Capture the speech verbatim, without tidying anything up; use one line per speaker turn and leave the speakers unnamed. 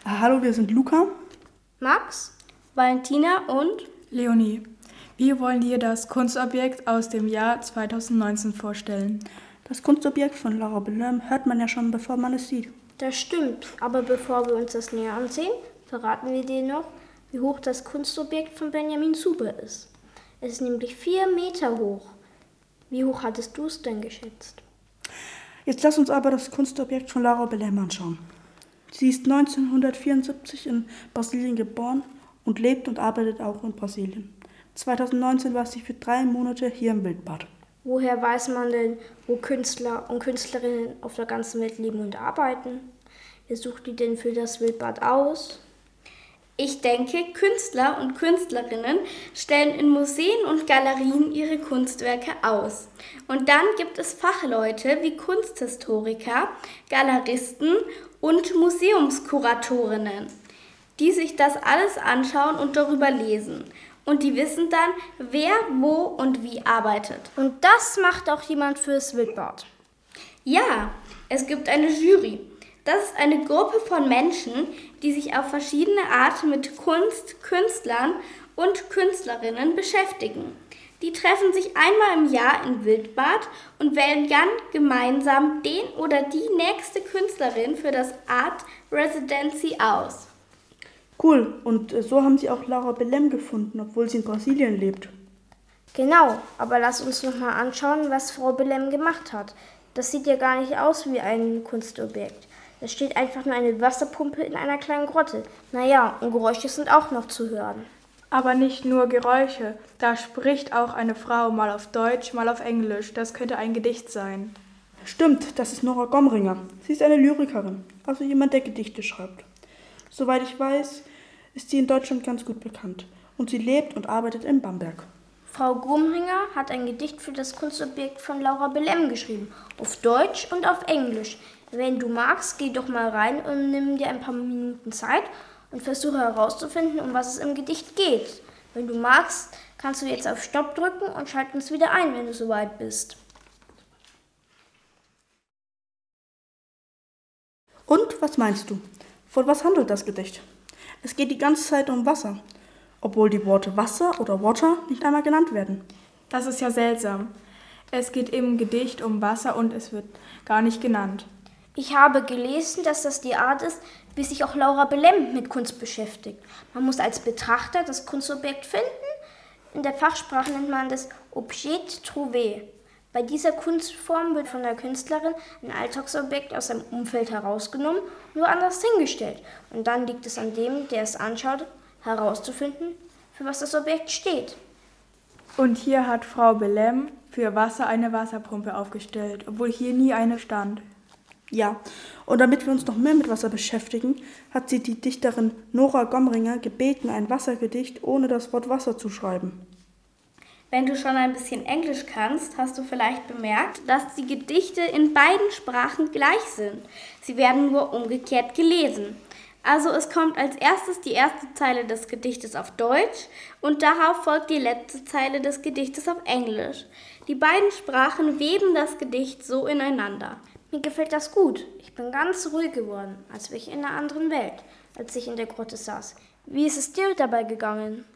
Ah, hallo, wir sind Luca,
Max, Valentina und
Leonie. Wir wollen dir das Kunstobjekt aus dem Jahr zweitausendneunzehn vorstellen.
das Kunstobjekt von Laura Bellem hört man ja schon, bevor man es sieht.
Das stimmt, aber bevor wir uns das näher ansehen, verraten wir dir noch, wie hoch das Kunstobjekt von Benjamin Zuber ist. Es ist nämlich vier Meter hoch. Wie hoch hattest du es denn geschätzt?
Jetzt lass uns aber das Kunstobjekt von Laura Bellem anschauen. Sie ist neunzehnhundertvierundsiebzig in Brasilien geboren und lebt und arbeitet auch in Brasilien. zweitausendneunzehn war sie für drei Monate hier im Wildbad.
Woher weiß man denn, wo Künstler und Künstlerinnen auf der ganzen Welt leben und arbeiten? Wer sucht die denn für das Wildbad aus?
Ich denke, Künstler und Künstlerinnen stellen in Museen und Galerien ihre Kunstwerke aus. Und dann gibt es Fachleute wie Kunsthistoriker, Galeristen und Museumskuratorinnen, die sich das alles anschauen und darüber lesen. Und die wissen dann, wer, wo und wie arbeitet.
Und das macht auch jemand fürs Wildbad.
Ja, es gibt eine Jury. Das ist eine Gruppe von Menschen, die sich auf verschiedene Art mit Kunst, Künstlern und Künstlerinnen beschäftigen. Die treffen sich einmal im Jahr im Wildbad und wählen dann gemeinsam den oder die nächste Künstlerin für das Art Residency aus.
Cool, und so haben sie auch Laura Bellem gefunden, obwohl sie in Brasilien lebt.
Genau, aber lass uns noch mal anschauen, was Frau Bellem gemacht hat. Das sieht ja gar nicht aus wie ein Kunstobjekt. Da steht einfach nur eine Wasserpumpe in einer kleinen Grotte. Naja, und Geräusche sind auch noch zu hören.
Aber nicht nur Geräusche, da spricht auch eine Frau mal auf Deutsch, mal auf Englisch. Das könnte ein Gedicht sein.
Stimmt, das ist Nora Gomringer. Sie ist eine Lyrikerin, also jemand, der Gedichte schreibt. Soweit ich weiß, ist sie in Deutschland ganz gut bekannt und sie lebt und arbeitet in Bamberg.
Frau Gomringer hat ein Gedicht für das Kunstobjekt von Laura Bellem geschrieben, auf Deutsch und auf Englisch. Wenn du magst, geh doch mal rein und nimm dir ein paar Minuten Zeit und versuche herauszufinden, um was es im Gedicht geht. Wenn du magst, kannst du jetzt auf Stopp drücken und schalt uns wieder ein, wenn du soweit bist.
Und was meinst du? Von was handelt das Gedicht? Es geht die ganze Zeit um Wasser, obwohl die Worte Wasser oder Water nicht einmal genannt werden.
Das ist ja seltsam. Es geht im Gedicht um Wasser und es wird gar nicht genannt.
Ich habe gelesen, dass das die Art ist, wie sich auch Laura Bellem mit Kunst beschäftigt. Man muss als Betrachter das Kunstobjekt finden. In der Fachsprache nennt man das Objet trouvé. Bei dieser Kunstform wird von der Künstlerin ein Alltagsobjekt aus seinem Umfeld herausgenommen und woanders hingestellt. Und dann liegt es an dem, der es anschaut, herauszufinden, für was das Objekt steht.
Und hier hat Frau Bellem für Wasser eine Wasserpumpe aufgestellt, obwohl hier nie eine stand.
Ja, und damit wir uns noch mehr mit Wasser beschäftigen, hat sie die Dichterin Nora Gomringer gebeten, ein Wassergedicht ohne das Wort Wasser zu schreiben.
Wenn du schon ein bisschen Englisch kannst, hast du vielleicht bemerkt, dass die Gedichte in beiden Sprachen gleich sind. Sie werden nur umgekehrt gelesen. Also es kommt als erstes die erste Zeile des Gedichtes auf Deutsch und darauf folgt die letzte Zeile des Gedichtes auf Englisch. Die beiden Sprachen weben das Gedicht so ineinander.
Mir gefällt das gut. Ich bin ganz ruhig geworden, als wäre ich in einer anderen Welt, als ich in der Grotte saß. Wie ist es dir dabei gegangen?